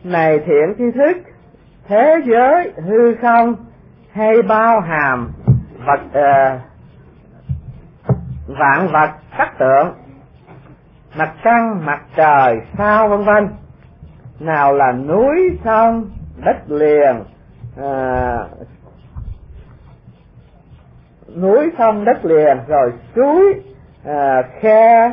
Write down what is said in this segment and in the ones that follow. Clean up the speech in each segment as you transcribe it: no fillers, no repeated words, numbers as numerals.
Này thiện tri thức, thế giới hư không hay bao hàm vạn vật sắc tượng, mặt trăng, mặt trời, sao vân vân, nào là núi sông đất liền, núi sông đất liền, rồi suối, khe,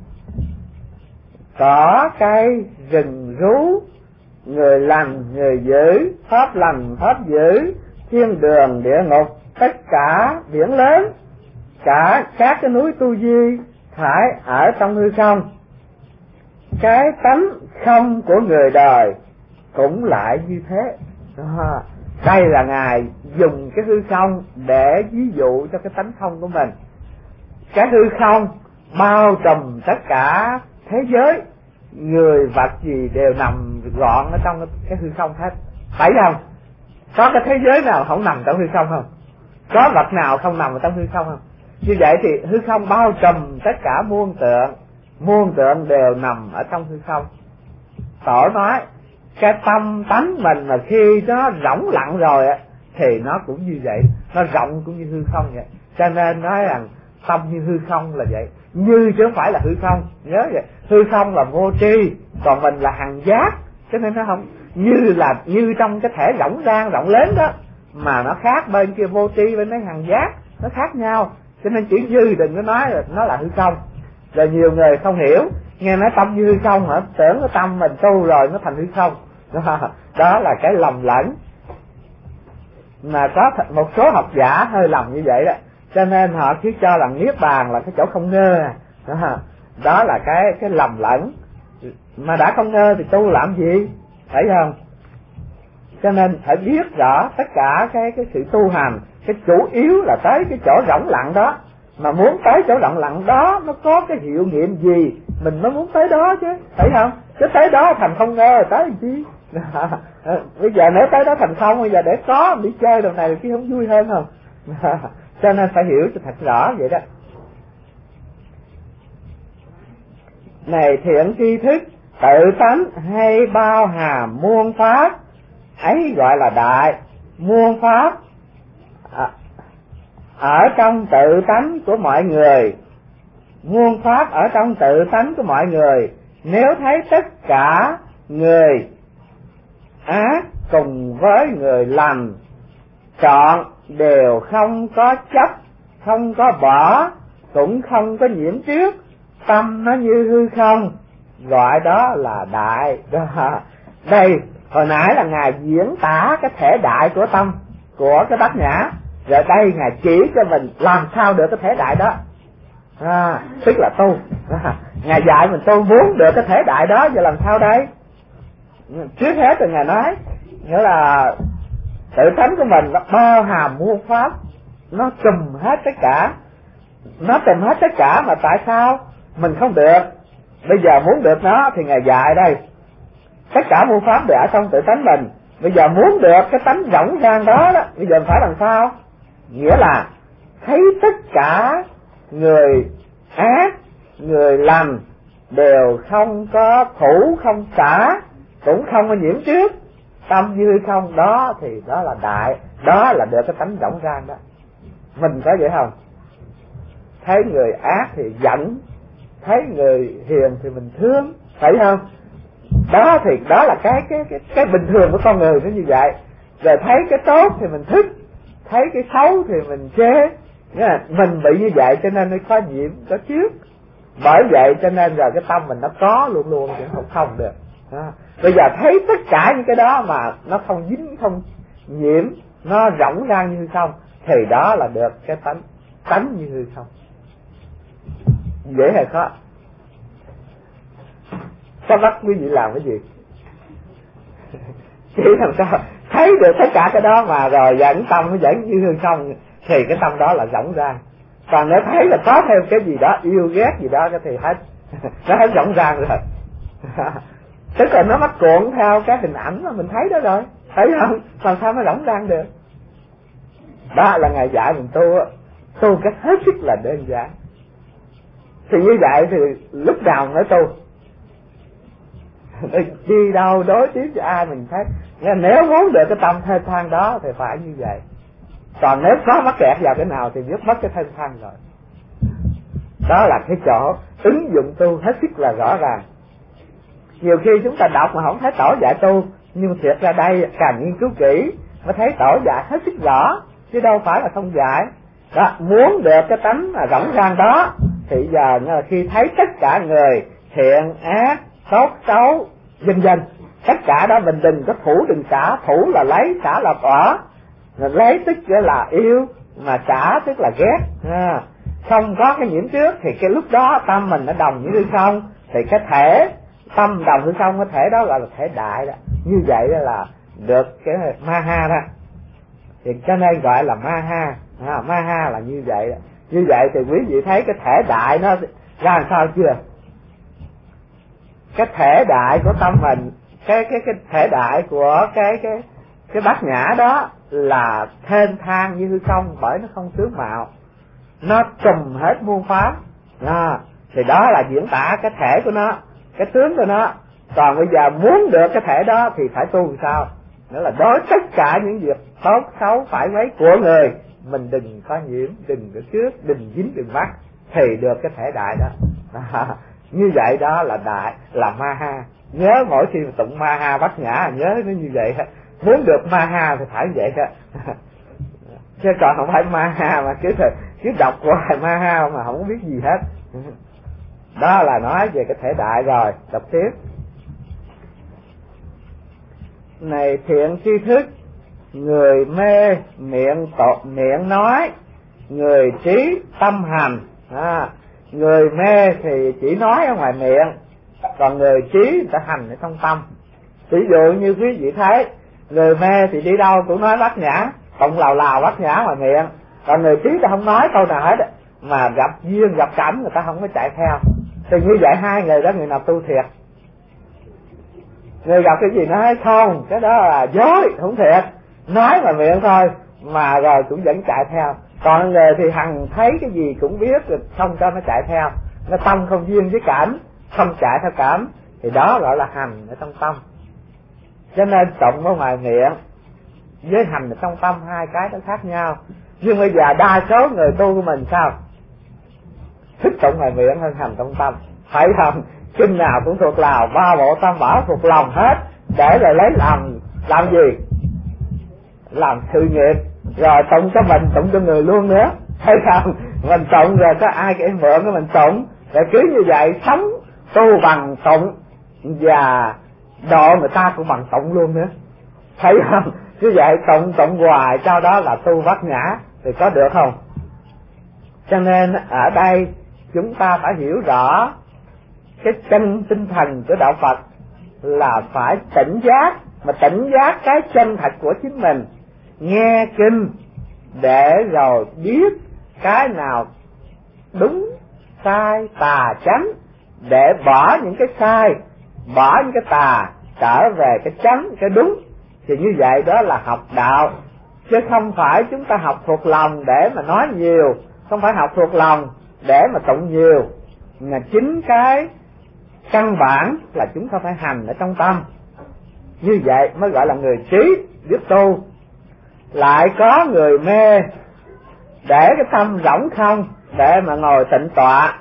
cỏ cây, rừng rú, người lành người dữ, pháp lành pháp dữ, thiên đường địa ngục, tất cả biển lớn, cả các cái núi tu di phải ở trong hư không. Cái tánh không của người đời cũng lại như thế. Đây là Ngài dùng cái hư không để ví dụ cho cái tánh không của mình. Cái hư không bao trùm tất cả thế giới, người vật gì đều nằm gọn ở trong cái hư không hết, phải không? Có cái thế giới nào không nằm trong hư không không? Có vật nào không nằm ở trong hư không không? Như vậy thì hư không bao trùm tất cả muôn tượng đều nằm ở trong hư không. Tổ nói cái tâm tánh mình mà khi nó rỗng lặng rồi á thì nó cũng như vậy, nó rộng cũng như hư không vậy. Cho nên nói rằng tâm như hư không là vậy, như chứ không phải là hư không. Nhớ vậy, hư không là vô tri, còn mình là hằng giác, cho nên nó không như trong cái thể rỗng rang rộng lớn đó, mà nó khác bên kia vô tri, bên đấy hằng giác, nó khác nhau. Cho nên chữ như đừng có nói là nó là hư không. Rồi nhiều người không hiểu, nghe nói tâm như hư không hả, tưởng cái tâm mình tu rồi nó thành hư không. Đó là cái lầm lẫn mà có một số học giả hơi lầm như vậy đó, cho nên họ cứ cho rằng niết bàn là cái chỗ không ngơ. Đó là cái lầm lẫn, mà đã không ngơ thì tu làm gì, phải không? Cho nên phải biết rõ tất cả cái sự tu hành, cái chủ yếu là tới cái chỗ rỗng lặng đó. Mà muốn tới chỗ rỗng lặng đó nó có cái hiệu nghiệm gì mình mới muốn tới đó chứ, phải không? Chứ tới đó thành không ngơ tới làm chi? Bây giờ nếu tới đó thành không, bây giờ để có đi chơi đồ này chứ không vui hơn không? Cho nên phải hiểu cho thật rõ vậy đó. Này thiện tri thức, tự tánh hay bao hàm muôn pháp, ấy gọi là đại. Muôn pháp ở trong tự tánh của mọi người, muôn pháp ở trong tự tánh của mọi người. Nếu thấy tất cả người ác cùng với người lành chọn đều không có chấp, không có bỏ, cũng không có nhiễm trước, tâm nó như hư không, gọi đó là đại. Đây hồi nãy là Ngài diễn tả cái thể đại của tâm, của cái bát nhã. Rồi đây Ngài chỉ cho mình làm sao được cái thể đại đó, tức là tu. Ngài dạy mình tu muốn được cái thể đại đó, giờ làm sao đây? Trước hết thì Ngài nói, nghĩa là tự tánh của mình nó bao hàm muôn pháp, nó trùm hết tất cả, nó trùm hết tất cả. Mà tại sao mình không được? Bây giờ muốn được nó thì Ngài dạy đây, tất cả muôn pháp đều ở trong tự tánh mình. Bây giờ muốn được cái tánh rỗng rang đó, bây giờ mình phải làm sao? Nghĩa là thấy tất cả người ác, người lành đều không có thủ, không xả, cũng không có nhiễm trước, tâm như không đó thì đó là đại, đó là được cái tánh rỗng rang đó. Mình có vậy không? Thấy người ác thì giận, thấy người hiền thì mình thương, phải không? Đó thì đó là cái bình thường của con người nó như vậy. Rồi thấy cái tốt thì mình thích, thấy cái xấu thì mình chê. Mình bị như vậy cho nên nó có nhiễm, có trước. Bởi vậy cho nên rồi cái tâm mình nó có luôn luôn chứ không được. Bây giờ thấy tất cả những cái đó mà nó không dính, không nhiễm, nó rỗng rang như không, thì đó là được cái tánh như hư không. Dễ hay khó? Có bắt quý vị làm cái gì? Chỉ làm sao thấy được tất cả cái đó mà rồi dẫn tâm nó vẫn như hư không, thì cái tâm đó là rỗng rang. Còn nếu thấy là có thêm cái gì đó yêu ghét gì đó thì hết nó hết rỗng rang rồi. Tức là nó mắc cuộn theo cái hình ảnh mà mình thấy đó rồi, thấy không? Còn sao nó rỗng rang được? Đó là Ngài dạy mình tu cách hết sức là đơn giản. Thì như vậy thì lúc nào mới tu? đi đâu đối tiếp với ai mình thấy. Nếu muốn được cái tâm thênh thang đó thì phải như vậy. Còn nếu có mắc kẹt vào cái nào thì biết mất cái thênh thang rồi. Đó là cái chỗ ứng dụng tu hết sức là rõ ràng. Nhiều khi chúng ta đọc mà không thấy tổ dạy tu, nhưng thiệt ra đây càng nghiên cứu kỹ mới thấy tổ dạy hết sức rõ, chứ đâu phải là không dạy. Đó, muốn được cái tánh rỗng rang đó thì giờ khi thấy tất cả người thiện ác tốt xấu vân vân, tất cả đó mình đừng có thủ đừng xả. Thủ là lấy, xả là bỏ. Lấy tức là yêu, mà xả tức là ghét. Không có cái nhiễm trước thì cái lúc đó tâm mình nó đồng với hư không, thì cái thể tâm đồng hư không, cái thể đó là thể đại đó. Như vậy đó là được cái ma ha đó, thì cho nên gọi là ma ha. Ma ha là như vậy đó. Như vậy thì quý vị thấy cái thể đại nó ra làm sao chưa? Cái thể đại của tâm mình, cái thể đại của cái bát nhã đó là thênh thang như hư không, bởi nó không tướng mạo, nó trùm hết muôn pháp. Thì đó là diễn tả cái thể của nó, cái tướng của nó. Còn bây giờ muốn được cái thể đó thì phải tu làm sao? Nữa là đối tất cả những việc tốt xấu phải mấy của người mình đừng có nhiễm, đừng có trước, đừng dính, đừng mắc, thì được cái thể đại đó. Như vậy đó là đại, là ma ha. Nhớ mỗi khi tụng ma ha bát nhã nhớ nó như vậy. Muốn được ma ha thì phải vậy đó. Chứ còn không phải ma ha mà cứ đọc qua ma ha mà không biết gì hết. Đó là nói về cái thể đại rồi. Đọc tiếp. Này thiện tri thức, người mê miệng nói, người trí tâm hành. Người mê thì chỉ nói ở ngoài miệng, còn người trí người ta hành ở trong tâm. Ví dụ như quý vị thấy, người mê thì đi đâu cũng nói bát nhã, tụng lào bát nhã ngoài miệng. Còn người trí ta không nói câu nào hết, mà gặp duyên gặp cảnh người ta không có chạy theo. Thì như vậy hai người đó người nào tu thiệt? Người gặp cái gì nói không, cái đó là dối, không thiệt. Nói ngoài miệng thôi mà rồi cũng vẫn chạy theo. Còn người thì hằng thấy cái gì cũng biết rồi không cho nó chạy theo. Nó tâm không duyên với cảm, không chạy theo cảm, thì đó gọi là hành ở trong tâm. Cho nên tụng ở ngoài miệng với hành ở trong tâm hai cái nó khác nhau. Nhưng bây giờ đa số người tu của mình sao? Thích tụng ngoài miệng hơn hành trong tâm, phải không? Kinh nào cũng thuộc lào, ba bộ tam bảo thuộc lòng hết, để rồi lấy làm gì? Làm sự nghiệp. Rồi tụng cho mình, tụng cho người luôn nữa, thấy không? Mình tụng rồi có ai cái mượn của mình tụng, rồi cứ như vậy sống tu bằng tụng, và độ người ta cũng bằng tụng luôn nữa, thấy không? Như vậy tụng hoài, sau đó là tu bát nhã thì có được không? Cho nên ở đây chúng ta phải hiểu rõ cái chân tinh thần của đạo Phật là phải tỉnh giác, mà tỉnh giác cái chân thật của chính mình. Nghe kinh để rồi biết cái nào đúng sai tà chánh, để bỏ những cái sai, bỏ những cái tà, trở về cái chánh, cái đúng. Thì như vậy đó là học đạo, chứ không phải chúng ta học thuộc lòng để mà nói nhiều, không phải học thuộc lòng để mà tụng nhiều, mà chính cái căn bản là chúng ta phải hành ở trong tâm. Như vậy mới gọi là người trí biết tu. Lại có người mê để cái tâm rỗng không, để mà ngồi tịnh tọa,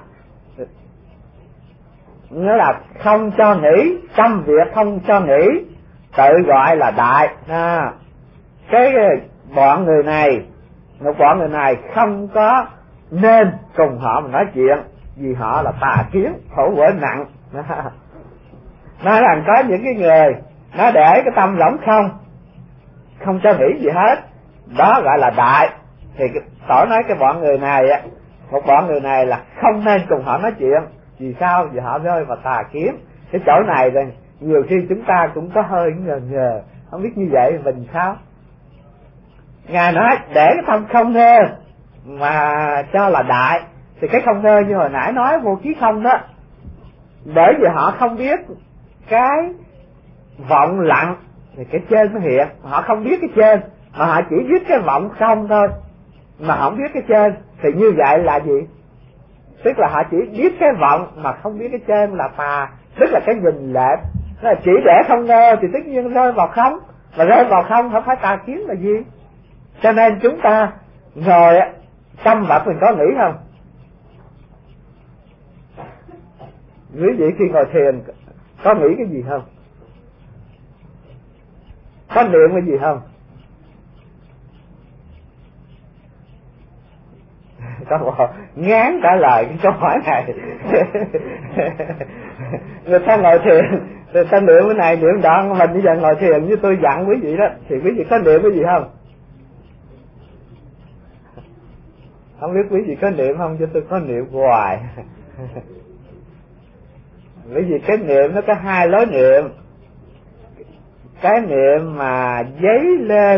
nghĩa là không cho nghĩ, trăm việc không cho nghĩ, tự gọi là đại. Cái bọn người này không có nên cùng họ mà nói chuyện, vì họ là tà kiến, khổ quở nặng. Nói rằng có những cái người nó để cái tâm rỗng không cho nghĩ gì hết, đó gọi là đại. Thì tổ nói cái bọn người này á, một bọn người này là không nên cùng họ nói chuyện. Vì sao? Vì họ rơi vào tà kiến. Cái chỗ này rồi nhiều khi chúng ta cũng có hơi ngờ, không biết như vậy mình sao? Ngài nói để cái tâm không thơ mà cho là đại, thì cái không thơ như hồi nãy nói vô trí không đó, bởi vì họ không biết cái vọng lặng thì cái trên nó hiện, họ không biết cái trên mà họ chỉ biết cái vọng không thôi, mà không biết cái trên. Thì như vậy là gì? Tức là họ chỉ biết cái vọng mà không biết cái trên là tà, tức là cái nhìn lệch, Chỉ để không ngơ thì tất nhiên rơi vào không, mà rơi vào không không phải tà kiến là gì. Cho nên chúng ta ngồi tâm vật mình có nghĩ không? Quý vị khi ngồi thiền có nghĩ cái gì không? Có niệm cái gì không? Có ngán trả lời cái câu hỏi này. Người ta ngồi thiền, người ta niệm cái này niệm đó, mình bây giờ ngồi thiền như tôi dặn quý vị đó, thì quý vị có niệm cái gì không? Không biết quý vị có niệm không, chứ tôi có niệm hoài. Bởi vì cái niệm nó có hai lối niệm. Cái niệm mà dấy lên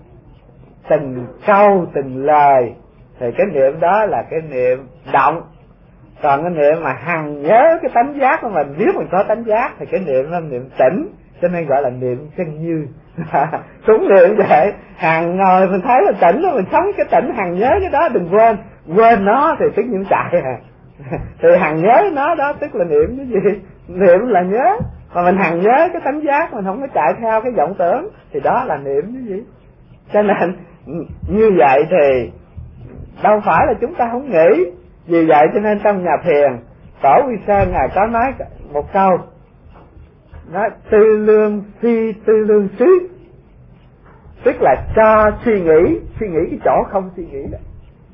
từng câu từng lời thì cái niệm đó là cái niệm động. Còn cái niệm mà hằng nhớ cái tánh giác của mình, biết mình có tánh giác thì cái niệm là niệm tỉnh, cho nên gọi là niệm chân như. Cũng niệm vậy, hằng ngồi mình thấy là tỉnh, mình sống cái tỉnh, hằng nhớ cái đó, đừng quên nó thì tức nhiên chạy thì hằng nhớ nó đó tức là niệm cái gì? Niệm là nhớ, mà mình hằng nhớ cái tánh giác, mình không có chạy theo cái vọng tưởng thì đó là niệm cái gì. Cho nên như vậy thì đâu phải là chúng ta không nghĩ. Vì vậy cho nên trong nhà thiền, Tổ Quy Sơn ngài có nói một câu, nói tư lương phi tư lương xứ, tức là cho suy nghĩ cái chỗ không suy nghĩ đó.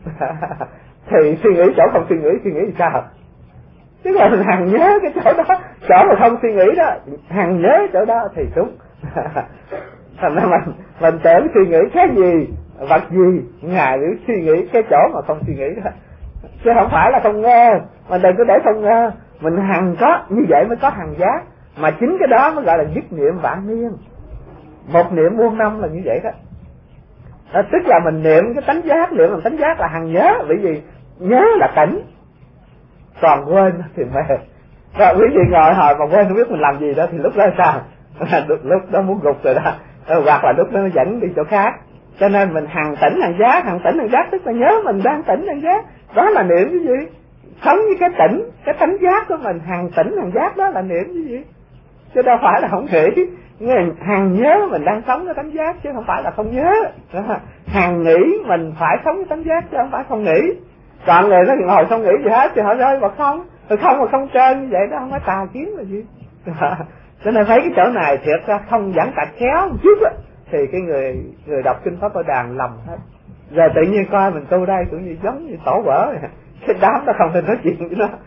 Thì suy nghĩ chỗ không suy nghĩ thì sao? Tức là mình hằng nhớ cái chỗ đó, chỗ mà không suy nghĩ đó, hằng nhớ chỗ đó thì đúng. Thành ra mình tưởng suy nghĩ cái gì, vật gì, ngài cứ suy nghĩ cái chỗ mà không suy nghĩ đó, chứ không phải là không nghe. Mà đừng có để không nghe, mình hằng có như vậy mới có hằng giác, mà chính cái đó mới gọi là dứt niệm vạn niên, một niệm muôn năm là như vậy đó. Tức là mình niệm cái tánh giác, niệm bằng tánh giác là hằng nhớ, bởi vì nhớ là tỉnh, còn quên thì mê. Rồi quý vị ngồi hồi mà quên không biết mình làm gì đó thì lúc đó sao? Lúc đó muốn gục rồi đó, hoặc là lúc đó nó dẫn đi chỗ khác. Cho nên mình hằng tỉnh hằng giác, hằng tỉnh hằng giác tức là nhớ mình đang tỉnh hằng giác, đó là niệm cái gì? Sống với cái tỉnh, cái tánh giác của mình, hằng tỉnh hằng giác đó là niệm cái gì? Chứ đâu phải là không nghĩ. Hằng nhớ mình đang sống cái tánh giác chứ không phải là không nhớ. Hằng nghĩ mình phải sống cái tánh giác chứ không phải không nghĩ. Còn người nó ngồi không nghĩ gì hết thì họ rơi vào không, rồi không mà không trơn như vậy đó không phải tà kiến là gì. Cho nên thấy cái chỗ này thiệt ra không giảng tạch khéo một chút á, thì cái người đọc kinh Pháp Bảo Đàn lầm hết. Rồi tự nhiên coi mình tu đây cũng như giống như tổ vỡ, cái đám đó không thể nói chuyện với nó.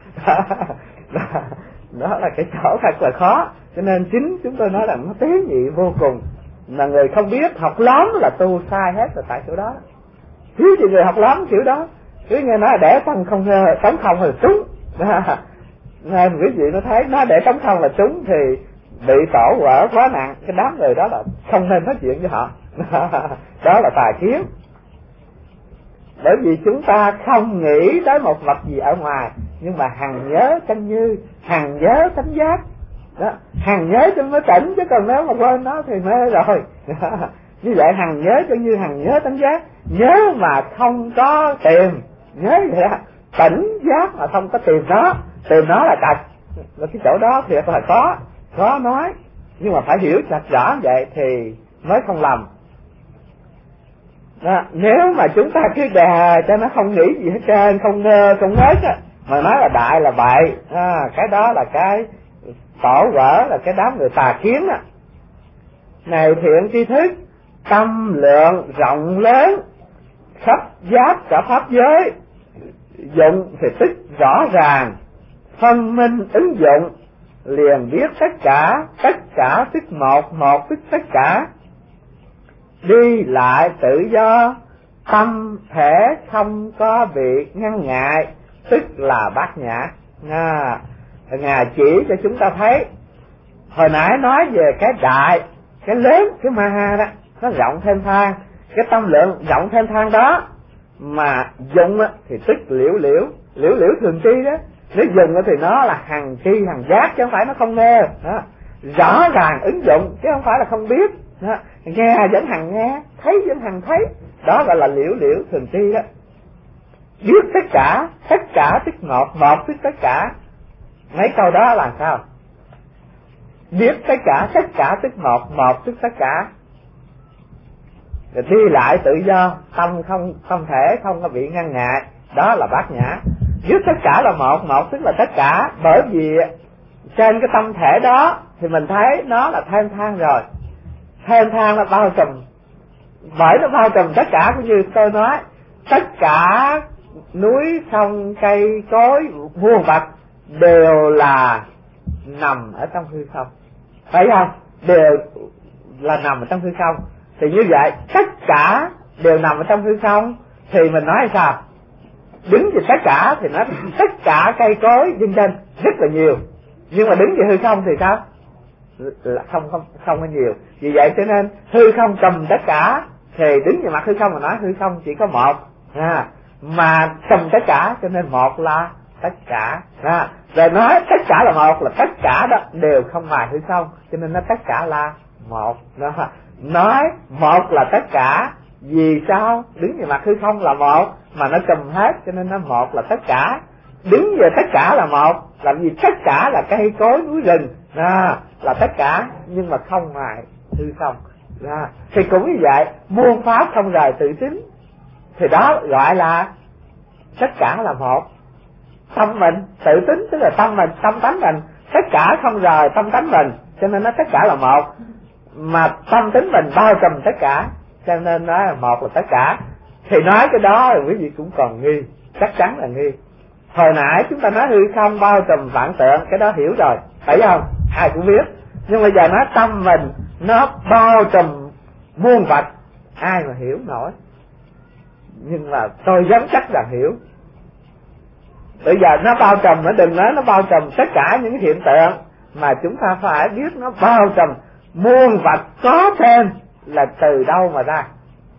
Đó là cái chỗ thật là khó. Cho nên chính chúng tôi nói là nó tế nhị vô cùng, mà người không biết học lắm là tu sai hết rồi tại chỗ đó. Thiếu gì người học lắm kiểu đó, cứ nghe nói để tống không là trúng. Nghe quý vị nó thấy nó để tống không là trúng thì bị tổ vỡ quá nặng. Cái đám người đó là không nên nói chuyện với họ. Đó là tà kiến. Bởi vì chúng ta không nghĩ tới một vật gì ở ngoài, nhưng mà hằng nhớ chân như, hằng nhớ tánh giác đó, hằng nhớ cho mới tỉnh, chứ còn nếu mà quên nó thì mê rồi. Như vậy hằng nhớ cho như hằng nhớ tánh giác, nhớ mà không có tìm, nhớ vậy đó, tỉnh giác mà không có tìm nó là tật. Và cái chỗ đó thì phải có nói, nhưng mà phải hiểu chặt rõ vậy thì mới không lầm. Đó, nếu mà chúng ta cứ đè cho nó không nghĩ gì hết trơn, không ngơ không ngớt á, mà nói là đại là bậy, cái đó là cái tổ vỡ, là cái đám người tà kiến á. Này thiện tri thức, tâm lượng rộng lớn, khắp giáp cả pháp giới, dụng thì tức rõ ràng, phân minh ứng dụng, liền biết tất cả tức một tức tất cả, đi lại tự do, tâm thể không có bị ngăn ngại, tức là bát nhã. Ngài chỉ cho chúng ta thấy, hồi nãy nói về cái đại, cái lớn, cái ma đó, nó rộng thêm thang, cái tâm lượng rộng thêm thang đó, mà dụng thì tức liễu thường tri đó. Nếu dùng thì nó là hằng tri hằng giác, chứ không phải nó không nghe đó. Rõ ràng ứng dụng chứ không phải là không biết đó. Nghe vẫn hằng nghe, thấy vẫn hằng thấy, đó gọi là liễu thường tri đó. Biết tất cả tức một tức tất cả. Mấy câu đó là sao? biết tất cả tức một, một tức tất cả. Rồi đi lại tự do, tâm không thể không có bị ngăn ngại, đó là bát nhã. Biết tất cả là một, một tức là tất cả, bởi vì trên cái tâm thể đó thì mình thấy nó là thêm thang rồi. Thêm thang nó bao trùm, bởi nó bao trùm tất cả, cũng như tôi nói, tất cả núi sông cây cối muôn vật đều là nằm ở trong hư không, phải không? Đều là nằm ở trong hư không. Thì như vậy tất cả đều nằm ở trong hư không, thì mình nói sao? Đứng về tất cả thì nó tất cả cây cối vân vân rất là nhiều, nhưng mà đứng về hư không thì sao? Là không có nhiều. Vì vậy cho nên hư không trùm tất cả, thì đứng về mặt hư không mà nói hư không chỉ có một, mà trùm tất cả cho nên một là tất cả. Rồi nói tất cả là một, là tất cả đó đều không ngoài hư không, cho nên nó tất cả là một. Nói một là tất cả, vì sao? Đứng về mặt hư không là một mà nó trùm hết, cho nên nó một là tất cả. Đứng về tất cả là một, làm gì tất cả là cây cối núi rừng, là tất cả, nhưng mà không ngoài hư không. Thì cũng như vậy, muôn pháp không rời tự tính, thì đó gọi là tất cả là một. Tâm mình tự tính tức là tâm mình, tâm tánh mình, tất cả không rời tâm tánh mình, cho nên nó tất cả là một. Mà tâm tính mình bao trùm tất cả, cho nên nói là một là tất cả. Thì nói cái đó quý vị cũng còn nghi, chắc chắn là nghi. Hồi nãy chúng ta nói hư không bao trùm vạn tượng, cái đó hiểu rồi, phải không? Ai cũng biết. Nhưng bây giờ nói tâm mình nó bao trùm muôn vật, ai mà hiểu nổi. Nhưng mà tôi dám chắc là hiểu. Bây giờ nó bao trùm, nó đừng nói nó bao trùm tất cả những hiện tượng, mà chúng ta phải biết nó bao trùm muôn vật có tên là từ đâu mà ra.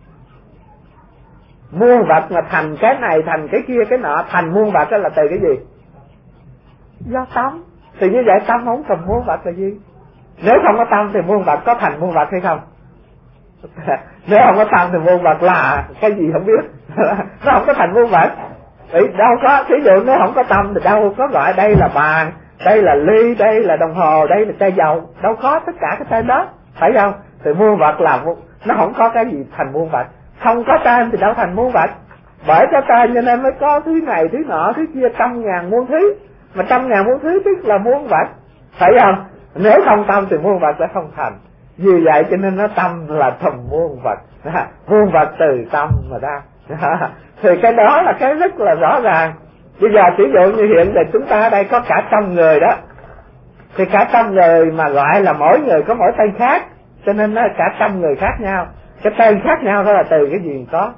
Muôn vật mà thành cái này, thành cái kia, cái nọ, thành muôn vật đó là từ cái gì? Do tâm. Thì như vậy tâm không trùm muôn vật là gì? Nếu không có tâm thì muôn vật có thành muôn vật hay không? Nếu không có tâm thì muôn vật là cái gì không biết. Nó không có thành muôn vật. Đâu có, thí dụ nếu không có tâm thì đâu có gọi đây là bàn, đây là ly, đây là đồng hồ, đây là chai dầu, đâu có tất cả cái tên đó, phải không? Thì muôn vật là nó không có cái gì thành muôn vật. Không có tên thì đâu thành muôn vật. Bởi có tên cho nên mới có thứ này, thứ nọ, thứ kia, trăm ngàn muôn thứ. Mà trăm ngàn muôn thứ tức là muôn vật, phải không? Nếu không tâm thì muôn vật sẽ không thành. Vì vậy cho nên nó tâm là thầm muôn vật. Muôn vật từ tâm mà ra. Thì cái đó là cái rất là rõ ràng. Bây giờ ví dụ như hiện tại chúng ta ở đây có cả trăm người đó, thì cả trăm người mà gọi là mỗi người có mỗi tên khác, cho nên nó cả trăm người khác nhau. Cái tên khác nhau đó là từ cái gì có?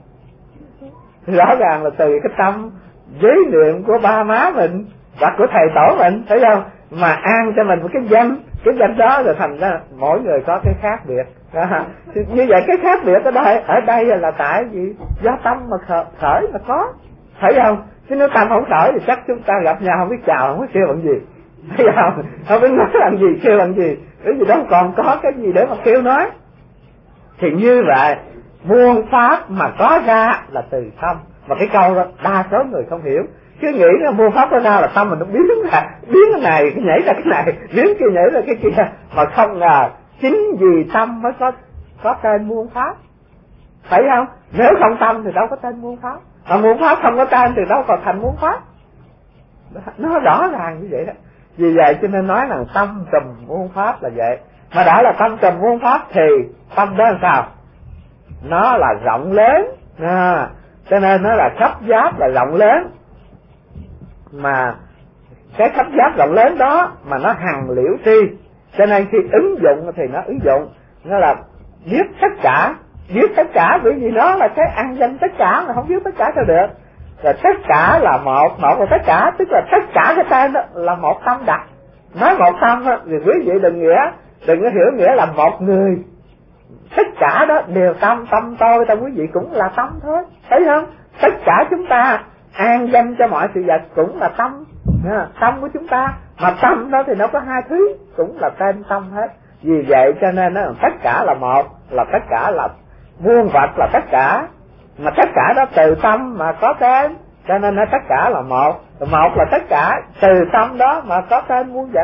Rõ ràng là từ cái tâm giới niệm của ba má mình hoặc của thầy tổ mình, thấy không? Mà an cho mình một cái danh đó, rồi thành ra mỗi người có cái khác biệt. Như vậy cái khác biệt ở đây là tại gì? Do tâm mà khởi mà có, phải không? Chứ nếu tâm không khởi thì chắc chúng ta gặp nhau không biết chào, không biết kêu bằng gì, thấy không? Không biết nói làm gì, kêu bằng gì, bởi vì đâu còn có cái gì để mà kêu nói. Thì như vậy muôn pháp mà có ra là từ tâm. Mà cái câu đó đa số người không hiểu, cứ nghĩ là muôn pháp có ra là tâm mình nó biến cái này cái nhảy ra cái này, biến kia nhảy ra cái kia, mà không ngờ chính vì tâm mới có tên muôn pháp, phải không? Nếu không tâm thì đâu có tên muôn pháp, mà muôn pháp không có tên thì đâu còn thành muôn pháp. Nó rõ ràng như vậy đó. Vì vậy cho nên nói là tâm trùm muôn pháp là vậy. Mà đã là tâm trùm muôn pháp thì tâm đó là sao? Nó là rộng lớn, cho nên nó là khắp giáp là rộng lớn. Mà cái khắp giáp rộng lớn đó mà nó hằng liễu tri, cho nên khi ứng dụng thì nó ứng dụng, nó là biết tất cả, bởi vì nó là cái ăn danh tất cả, mà không biết tất cả sao được. Rồi tất cả là một là tất cả, tức là tất cả cái tên đó là một tâm đặt. Nói một tâm thì quý vị đừng có hiểu nghĩa là một người. Tất cả đó đều tâm tôi, tâm quý vị cũng là tâm thôi, thấy không? Tất cả chúng ta an danh cho mọi sự vật cũng là tâm của chúng ta. Mà tâm đó thì nó có hai thứ, cũng là tên tâm hết. Vì vậy cho nên nó tất cả là một, là tất cả là muôn vật là tất cả. Mà tất cả đó từ tâm mà có tên, cho nên nó tất cả là một là tất cả, từ tâm đó mà có tên muôn vật.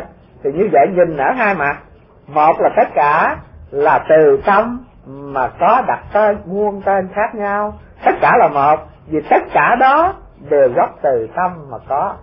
Thì như vậy nhìn ở hai mặt, một là tất cả là từ tâm mà có đặt tên muôn tên khác nhau, tất cả là một, vì tất cả đó đều gốc từ tâm mà có.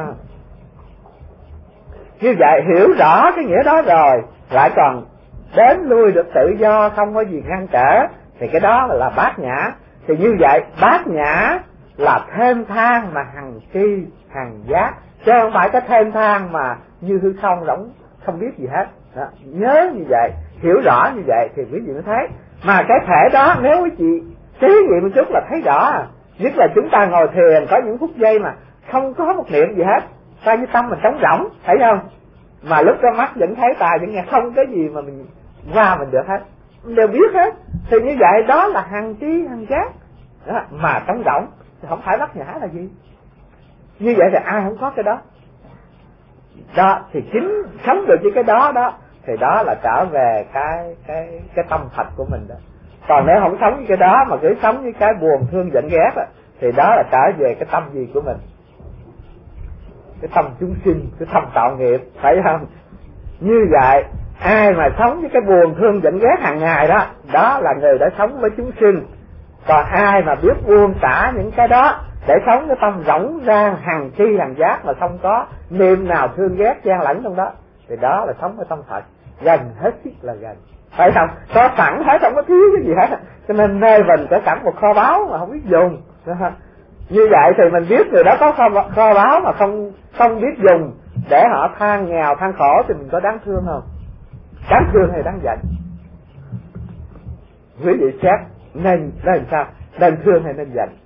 Như vậy hiểu rõ cái nghĩa đó rồi, lại còn đến lui được tự do, không có gì ngăn trở, thì cái đó là bát nhã. Thì như vậy bát nhã là thêm thang mà hằng tri hằng giác, chứ không phải cái thêm thang mà như hư không rỗng không biết gì hết. Đó. Nhớ như vậy, hiểu rõ như vậy thì quý vị mới thấy. Mà cái thể đó nếu quý vị trí nghiệm một chút là thấy rõ. Nhất là chúng ta ngồi thiền có những phút giây mà không có một niệm gì hết, coi như tâm mình trống rỗng, thấy không? Mà lúc đó mắt vẫn thấy, tai vẫn nghe, không cái gì mà mình qua mình được hết, đều biết hết. Thì như vậy đó là hằng tri hằng giác đó, mà trống rỗng thì không phải bát nhã là gì. Như vậy thì ai không có cái đó đó, thì chính sống được với cái đó đó, thì đó là trở về cái tâm thật của mình đó. Còn nếu không sống với cái đó mà cứ sống với cái buồn thương giận ghét đó, thì đó là trở về cái tâm gì của mình, cái tâm chúng sinh, cái tâm tạo nghiệp, phải không? Như vậy ai mà sống với cái buồn thương giận ghét hàng ngày đó, đó là người đã sống với chúng sinh. Còn ai mà biết buông xả những cái đó để sống cái tâm rỗng rang hằng tri hằng giác mà không có niềm nào thương ghét gian lẫn trong đó, thì đó là sống với tâm thật, gần hết sức là gần, phải không? Có sẵn hết, không có thiếu cái gì hết. Cho nên nơi mình có sẵn một kho báu mà không biết dùng. Như vậy thì mình biết người đó có kho báu mà không biết dùng để họ than nghèo than khổ, thì mình có đáng thương không? Đáng thương hay đáng giận? Quý vị xét nên sao? Nên thương hay nên giận?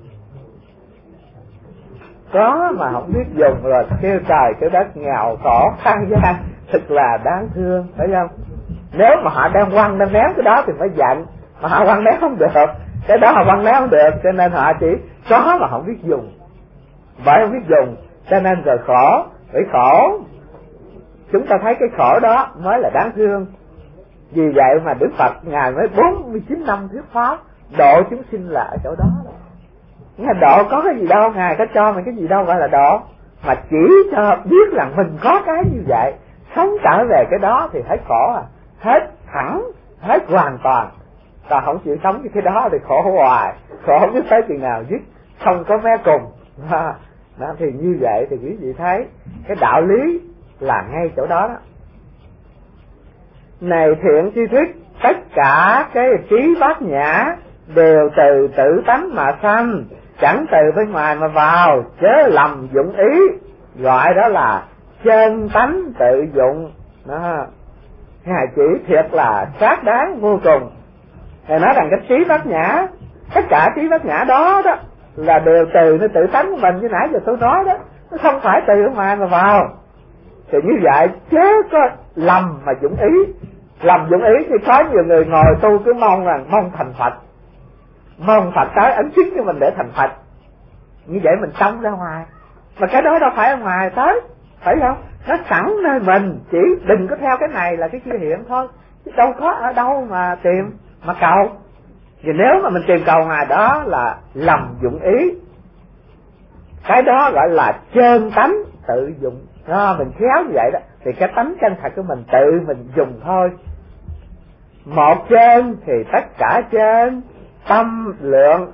Có mà không biết dùng rồi kêu trời kêu đất nghèo khổ than gian, thật là đáng thương, phải không? Nếu mà họ đang quăng đang ném cái đó thì phải giận, mà họ quăng ném không được, cái đó họ quăng ném không được, cho nên họ chỉ có mà không biết dùng. Bởi không biết dùng cho nên rồi khổ. Bởi khổ chúng ta thấy cái khổ đó mới là đáng thương. Vì vậy mà Đức Phật Ngài mới 49 năm thuyết pháp độ chúng sinh là ở chỗ đó. Ngài độ có cái gì đâu, Ngài có cho mình cái gì đâu gọi là độ, mà chỉ cho biết là mình có cái như vậy, sống trở về cái đó thì hết khổ à, hết thẳng, hết hoàn toàn. Còn không chịu sống với cái đó thì khổ hoài, khổ không biết tới chừng nào dứt, không có mé cùng. Đó, thì như vậy thì quý vị thấy cái đạo lý là ngay chỗ đó đó. Này thiện tri thức, tất cả cái trí bát nhã đều từ tự tánh mà sanh, chẳng từ bên ngoài mà vào, chớ lầm dụng ý, gọi đó là chân tánh tự dụng. Đó, Ngài chỉ thiệt là xác đáng vô cùng. Ngài nói rằng cái trí bát nhã, tất cả trí bát nhã đó đó là đều từ nơi tự tánh của mình, như nãy giờ tôi nói đó, nó không phải từ bên ngoài mà vào. Thì như vậy chớ có lầm mà dụng ý. Lầm dụng ý thì có nhiều người ngồi tu cứ mong thành Phật, mong Phật tới ấn chứng cho mình để thành Phật. Như vậy mình tông ra ngoài, mà cái đó đâu phải ở ngoài tới, phải không? Nó sẵn nơi mình, chỉ đừng có theo cái này là cái kia hiện thôi, chứ đâu có ở đâu mà tìm mà cầu. Vì nếu mà mình tìm cầu Ngài đó là lầm dụng ý, cái đó gọi là chân tánh tự dụng. Mình khéo như vậy đó thì cái tánh chân thật của mình tự mình dùng thôi. Một chân thì tất cả chân, tâm lượng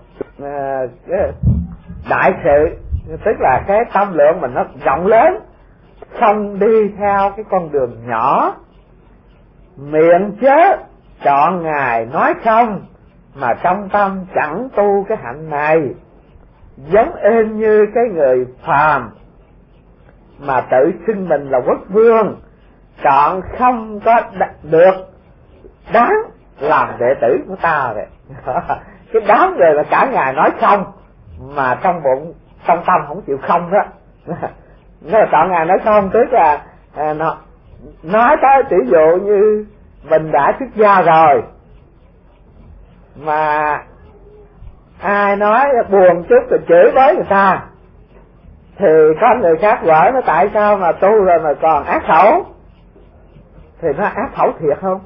đại sự, tức là cái tâm lượng mình nó rộng lớn, không đi theo cái con đường nhỏ. Miệng chớ chọn Ngài nói không, mà trong tâm chẳng tu cái hạnh này. Giống ên như cái người phàm mà tự xưng mình là quốc vương, chọn không có được đáng làm đệ tử của ta vậy. Cái đáng về là cả ngày nói không, mà trong bụng trong tâm không chịu không đó. Nó là chọn Ngài nói không, tức là nói tới tỷ dụ như mình đã xuất gia rồi mà ai nói buồn chút rồi chửi với người ta, thì có người khác hỏi nó tại sao mà tu rồi mà còn ác khẩu, thì nó ác khẩu thiệt không?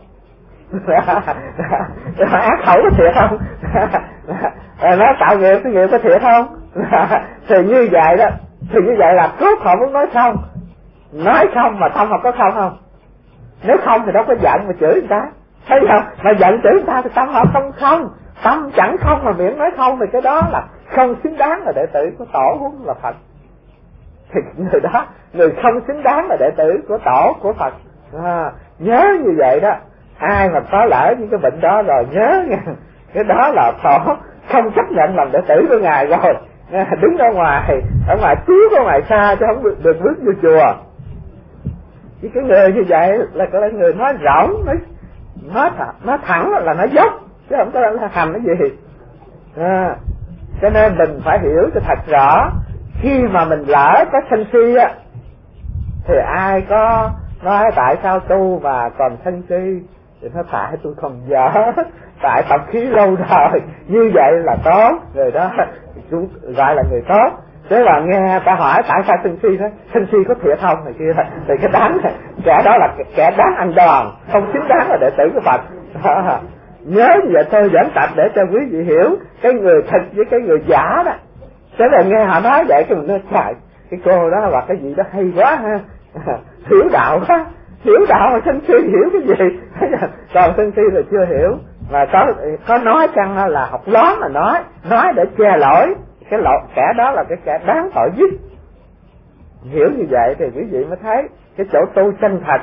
Ác khẩu có thiệt không? Nó tạo nghiệp cái nghiệp có thiệt không? Thì như vậy đó, thì như vậy là cốt họ muốn nói không, nói không mà tâm không có không không? Nếu không thì đâu có giận mà chửi người ta, thấy không? Mà giận chửi người ta thì tâm họ không, tâm chẳng không mà miệng nói không, thì cái đó là không xứng đáng là đệ tử của tổ huống là Phật. Thì người đó, người không xứng đáng là đệ tử của tổ của Phật. Nhớ như vậy đó, ai mà có lỡ những cái bệnh đó rồi nhớ nha, cái đó là tổ không chấp nhận làm đệ tử của ngài rồi. Đứng ở ngoài trước ở ngoài xa chứ không được bước vô chùa. Chứ cái người như vậy là có người nói rỗng, nói thẳng là nói dốc, chứ không có hành cái gì. Cho nên mình phải hiểu cho thật rõ, khi mà mình lỡ có sân si á, thì ai có nói tại sao tu mà còn sân si, thì nó tại tôi còn dở, tại tập khí lâu rồi, như vậy là tốt, người đó chúng gọi là người tốt. Thế là nghe ta hỏi tại sao sân si đó, sân si có thiệt không này kia, thì cái đáng kẻ đó là kẻ đáng ăn đòn, không xứng đáng là đệ tử của Phật. Nhớ như vậy tôi dẫn tập để cho quý vị hiểu cái người thật với cái người giả đó. Thế là nghe họ nói vậy cái mình nói trời, cái cô đó là cái gì đó hay quá ha, hiểu đạo quá, hiểu đạo mà sân si hiểu cái gì, còn sân si là chưa hiểu. Mà có nói chăng là học lóm mà nói để che lỗi, cái kẻ đó là cái kẻ đáng tội nhất. Hiểu như vậy thì quý vị mới thấy cái chỗ tu chân thật.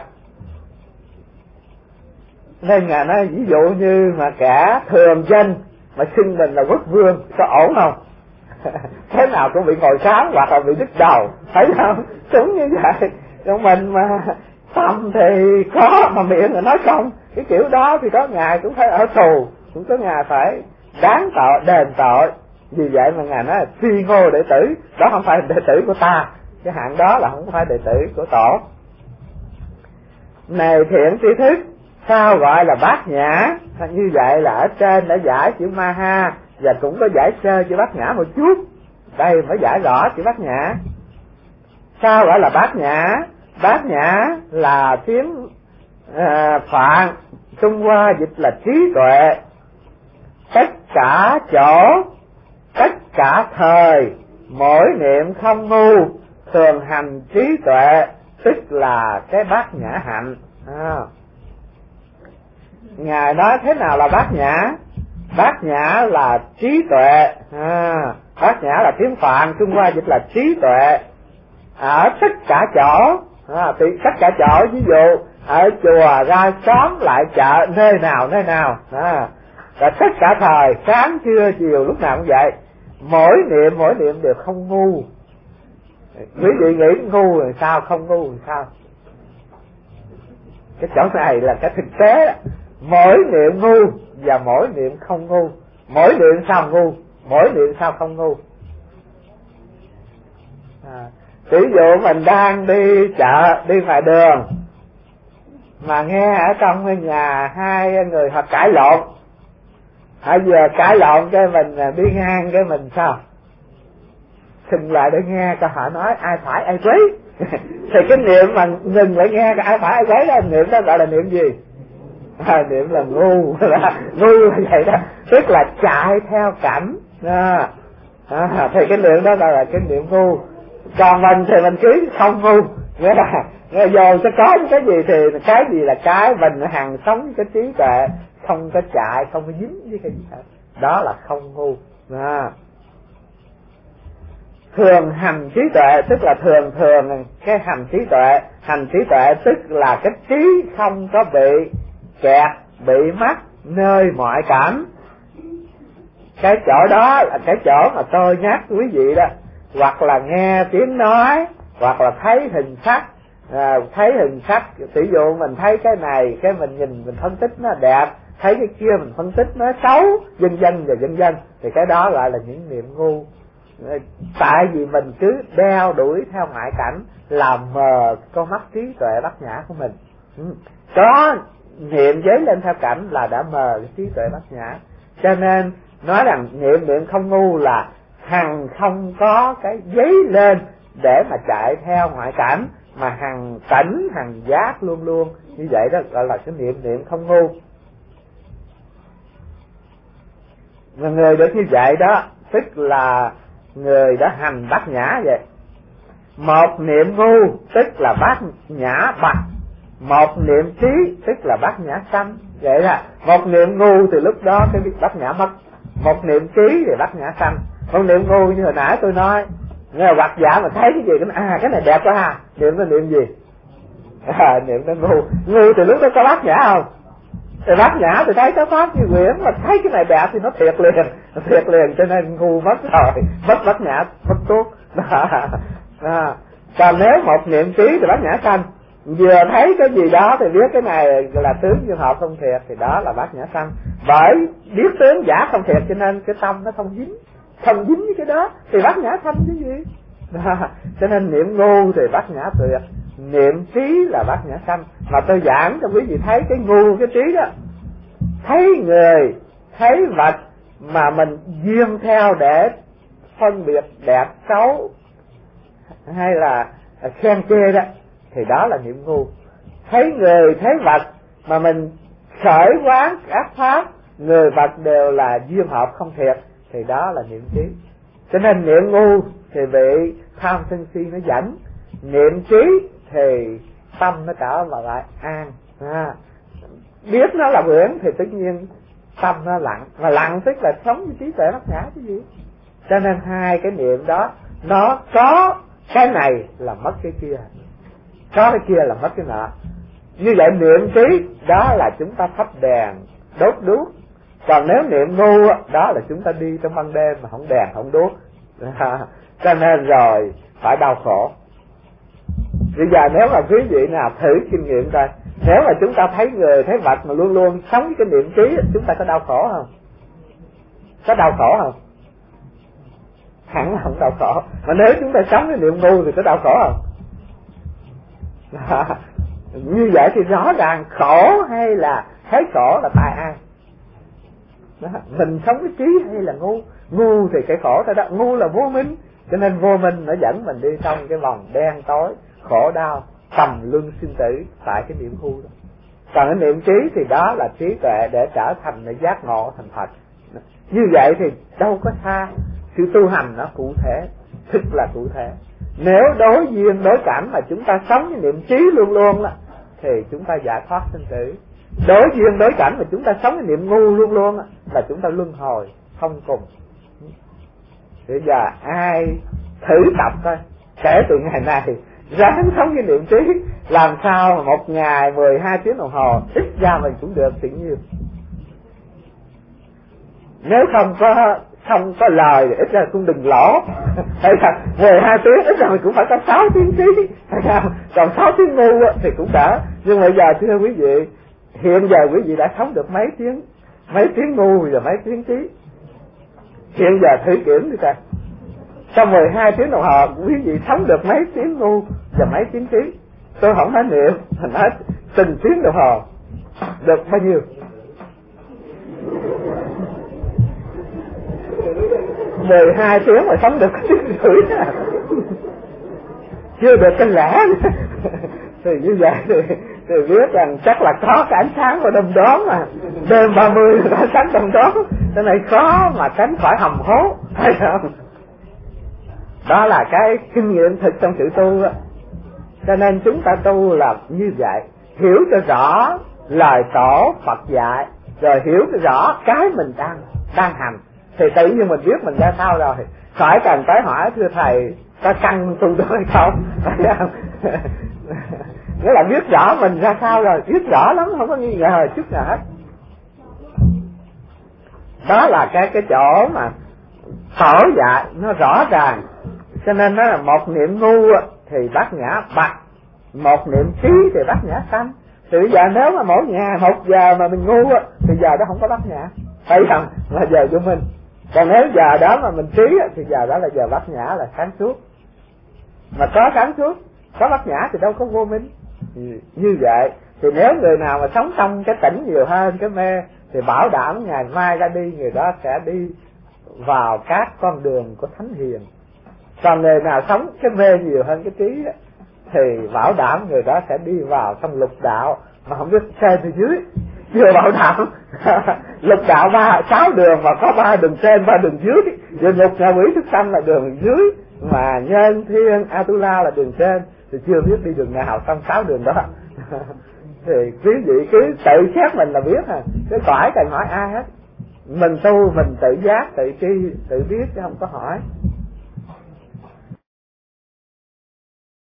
Nên Ngài nói ví dụ như mà kẻ thường dân mà xưng mình là quốc vương có ổn không? Thế nào cũng bị ngồi sáo hoặc là bị đứt đầu, thấy không? Đúng như vậy. Còn mình mà tâm thì có mà miệng là nói không, cái kiểu đó thì có Ngài cũng phải ở tù, cũng có Ngài phải đáng tội, đền tội. Vì vậy mà Ngài nói là suy ngô đệ tử, đó không phải đệ tử của ta, cái hạng đó là không phải đệ tử của tổ. Này thiện tri thức, sao gọi là bát nhã? Như vậy là ở trên đã giải chữ ma ha, và cũng có giải sơ chữ bát nhã một chút, đây mới giải rõ chữ bát nhã. Sao gọi là bát nhã? Bát nhã là tiếng Phạn, Trung Hoa dịch là trí tuệ. Tất cả chỗ, tất cả thời, mỗi niệm không ngu, thường hành trí tuệ, tức là cái bát nhã hạnh. Ngài nói thế nào là bát nhã? Bát nhã là trí tuệ. Bát nhã là tiếng Phạn, Trung Hoa dịch là trí tuệ. Ở tất cả chỗ, thì tất cả chỗ, ví dụ ở chùa, ra xóm, lại chợ, nơi nào, và tất cả thời, sáng trưa chiều lúc nào cũng vậy, mỗi niệm đều không ngu. Quý vị nghĩ ngu rồi sao, không ngu rồi sao? Cái chỗ này là cái thực tế đó. Mỗi niệm ngu và mỗi niệm không ngu. Mỗi niệm sao ngu, mỗi niệm sao không ngu. Ví dụ mình đang đi chợ, đi ngoài đường, mà nghe ở trong nhà hai người họ cãi lộn, họ vừa cãi lộn cái mình đi ngang cái mình sao? Dừng lại để nghe coi họ nói ai phải ai quấy. Thì cái niệm mà ngừng lại nghe ai phải ai quấy đó, niệm đó gọi là niệm gì? Niệm là ngu, ngu là vậy đó, tức là chạy theo cảnh. Thì cái niệm đó gọi là cái niệm ngu. Còn mình thì mình cứ không ngu, nghĩa là dù sẽ có cái gì thì cái gì là cái mình hằng sống với cái trí tuệ, không có chạy, không có dính với cái gì hết, đó là không ngu. Thường hành trí tuệ tức là thường cái hành trí tuệ tức là cái trí không có bị kẹt, bị mắc nơi mọi cảnh. Cái chỗ đó là cái chỗ mà tôi nhắc quý vị đó, hoặc là nghe tiếng nói, hoặc là thấy hình sắc. Thấy hình sắc, ví dụ mình thấy cái này, cái mình nhìn mình phân tích nó đẹp, thấy cái kia mình phân tích nó xấu, vân vân, thì cái đó lại là những niệm ngu. Tại vì mình cứ đeo đuổi theo ngoại cảnh, làm mờ con mắt trí tuệ bát nhã của mình. Có niệm dấy lên theo cảnh là đã mờ cái trí tuệ bát nhã. Cho nên nói rằng niệm không ngu là hằng không có cái giấy lên để mà chạy theo ngoại cảnh, mà hằng tỉnh hằng giác luôn luôn, như vậy đó gọi là cái niệm không ngu. Mà người được như vậy đó tức là người đã hành bát nhã vậy. một niệm ngu tức là bát nhã bạch, một niệm trí tức là bát nhã sanh. Vậy là một niệm ngu thì lúc đó cái bát nhã mất, một niệm trí thì bát nhã sanh. Một niệm ngu như hồi nãy tôi nói, nghe hoặc giả mà thấy cái gì cái cái này đẹp quá ha, niệm nó niệm gì? Niệm nó ngu. Ngu thì lúc đó có bát nhã không? Thì bát nhã thì thấy có pháp như quyển, mà thấy cái này đẹp thì nó thiệt liền, cho nên ngu mất rồi, mất bát nhã, mất tốt. Còn nếu một niệm trí thì bát nhã sanh, vừa thấy cái gì đó thì biết cái này là tướng dương hợp không thiệt, thì đó là bát nhã sanh. Bởi biết tướng giả không thiệt cho nên cái tâm nó không dính với cái đó, thì bát nhã sanh cái gì? Cho nên niệm ngu thì bát nhã tuyệt, niệm trí là bát nhã sanh. Mà tôi giảng cho quý vị thấy cái ngu cái trí đó, thấy người thấy vật mà mình duyên theo để phân biệt đẹp xấu hay là khen chê đó, thì đó là niệm ngu. Thấy người thấy vật mà mình khởi quán ác pháp, người vật đều là duyên hợp không thiệt, thì đó là niệm trí. Cho nên niệm ngu thì bị tham sân si nó dẫn, niệm trí thì tâm nó trở vào lại an. Biết nó là quyển thì tất nhiên tâm nó lặng, mà lặng tức là sống với trí tuệ bát nhã cái gì. Cho nên hai cái niệm đó, nó có cái này là mất cái kia, có cái kia là mất cái nọ. Như vậy niệm trí đó là chúng ta thắp đèn đốt đuốc, còn nếu niệm ngu đó là chúng ta đi trong ban đêm mà không đèn không đuốc. Cho nên rồi phải đau khổ. Bây giờ nếu mà quý vị nào thử kinh nghiệm coi, nếu mà chúng ta thấy người thấy vật mà luôn luôn sống với cái niệm trí, chúng ta có đau khổ không? Có đau khổ không? Hẳn là không đau khổ. Mà nếu chúng ta sống với niệm ngu thì có đau khổ không? Như vậy thì rõ ràng khổ hay là thấy khổ là tại ai? Mình sống với trí hay là ngu? Ngu thì cái khổ thôi đó, ngu là vô minh, cho nên vô minh nó dẫn mình đi trong cái vòng đen tối khổ đau tầm luân sinh tử tại cái niệm ngu đó. Còn cái niệm trí thì đó là trí tuệ để trở thành để giác ngộ thành Phật. Như vậy thì đâu có xa, sự tu hành nó cụ thể, thực là cụ thể. Nếu đối duyên đối cảnh mà chúng ta sống với niệm trí luôn luôn đó, thì chúng ta giải thoát sinh tử. Đối duyên đối cảnh mà chúng ta sống với niệm ngu luôn luôn đó, là chúng ta luân hồi không cùng. Bây giờ ai thử tập coi, kể từ ngày này ráng sống với niệm trí, làm sao mà một ngày 12 tiếng đồng hồ ít ra mình cũng được tự nhiên. Nếu không có lời thì ít ra cũng đừng lỗ. Hay là 12 tiếng ít ra mình cũng phải có 6 tiếng trí, còn 6 tiếng ngu thì cũng đỡ. Nhưng bây giờ thưa quý vị, hiện giờ quý vị đã sống được mấy tiếng ngu và mấy tiếng trí. Hiện giờ thử kiểm đi coi, trong 12 tiếng đồng hồ quý vị sống được mấy tiếng ngu và mấy tiếng trí. Tôi không nói niệm, mình nói từng tiếng đồng hồ được bao nhiêu. 12 tiếng mà sống được tiếng rưỡi chưa được cái lẽ. Thì như vậy thì biết rằng chắc là có cái ánh sáng vào đêm đó mà đêm 30 là sáng đêm đó, cái này khó mà tránh khỏi hầm hố, thấy không? Đó là cái kinh nghiệm thực trong sự tu á. Cho nên chúng ta tu là như vậy, hiểu cho rõ lời tổ Phật dạy, rồi hiểu cho rõ cái mình đang hành, thì tự nhiên mình biết mình ra sao rồi, khỏi cần tới hỏi thưa thầy có căn tu được hay không. Nghĩa là biết rõ mình ra sao rồi, biết rõ lắm, không có nghi ngờ chút nào hết. Đó là cái chỗ mà tổ dạy nó rõ ràng. Cho nên nó là một niệm ngu thì bát nhã bạch, một niệm trí thì bát nhã sanh. Thì bây giờ nếu mà mỗi ngày 1 giờ mà mình ngu thì giờ đó không có bát nhã, thấy không, là giờ vô minh. Còn nếu giờ đó mà mình trí thì giờ đó là giờ bát nhã, là sáng suốt. Mà có sáng suốt, có bát nhã thì đâu có vô minh. Như vậy thì nếu người nào mà sống trong cái tỉnh nhiều hơn cái mê, thì bảo đảm ngày mai ra đi người đó sẽ đi vào các con đường của thánh hiền. Còn người nào sống cái mê nhiều hơn cái trí thì bảo đảm người đó sẽ đi vào trong lục đạo mà không biết trên từ dưới. Chưa bảo đảm. Lục đạo 6 đường mà có 3 đường trên 3 đường dưới, địa ngục ngạ quỷ thức sanh là đường dưới, mà nhân thiên Atula là đường trên, thì chưa biết đi đường nào trong 6 đường đó. Thì quý vị cứ tự xét mình là biết à, chứ khỏi cần hỏi ai hết. Mình tu mình tự giác tự tri tự biết chứ không có hỏi.